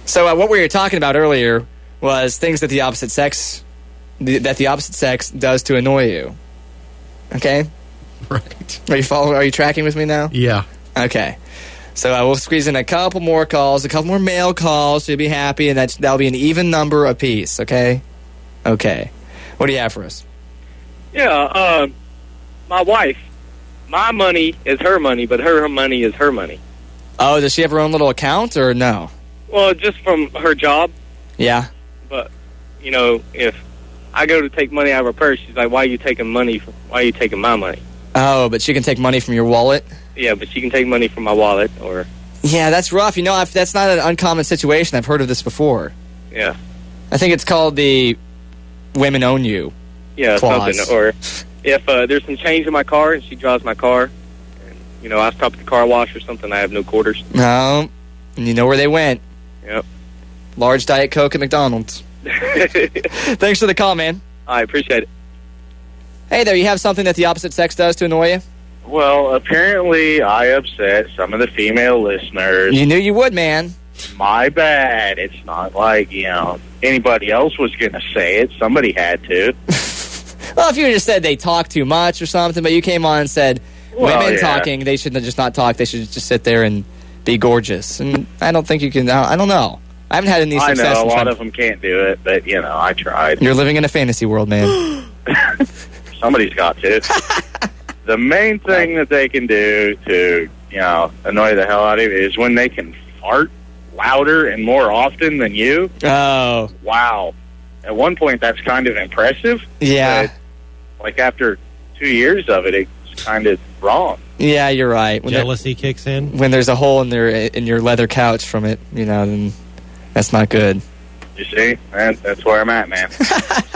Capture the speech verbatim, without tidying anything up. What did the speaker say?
So uh, what we were talking about earlier was things that the opposite sex the, that the opposite sex does to annoy you. Okay? Right. Are you following? Are you tracking with me now? Yeah. Okay. So uh, we'll squeeze in a couple more calls, a couple more male calls, so you'll be happy, and that's, that'll be an even number apiece, okay? Okay. What do you have for us? Yeah, uh, my wife, my money is her money, but her money is her money. Oh, does she have her own little account, or no? Well, just from her job. Yeah. But, you know, if I go to take money out of her purse, she's like, why are you taking money? From, why are you taking my money? Oh, but she can take money from your wallet? Yeah, but she can take money from my wallet, or... Yeah, that's rough. You know, I've, that's not an uncommon situation. I've heard of this before. Yeah. I think it's called the women own you Yeah, clause. something. Or if uh, there's some change in my car and she drives my car, and, you know, I stop at the car wash or something, I have no quarters. No. And you know where they went. Yep. Large Diet Coke at McDonald's. Thanks for the call, man. I appreciate it. Hey there, you have something that the opposite sex does to annoy you? Well, apparently I upset some of the female listeners. You knew you would, man. My bad. It's not like, you know, anybody else was going to say it. Somebody had to. Well, if you just said they talk too much or something, but you came on and said Well, women yeah. talking, they should just not talk. They should just sit there and be gorgeous. And I don't think you can, I don't know. I haven't had any I success. know, a in lot trying- of them can't do it, but, you know, I tried. You're living in a fantasy world, man. Somebody's got to. The main thing that they can do to, you know, annoy the hell out of you is when they can fart louder and more often than you. Oh. Wow. At one point, that's kind of impressive. Yeah. But, like, after two years of it, it's kind of wrong. Yeah, you're right. When, there- Jealousy kicks in. when there's a hole in their in your leather couch from it, you know, then that's not good. You see? That, that's where I'm at, man.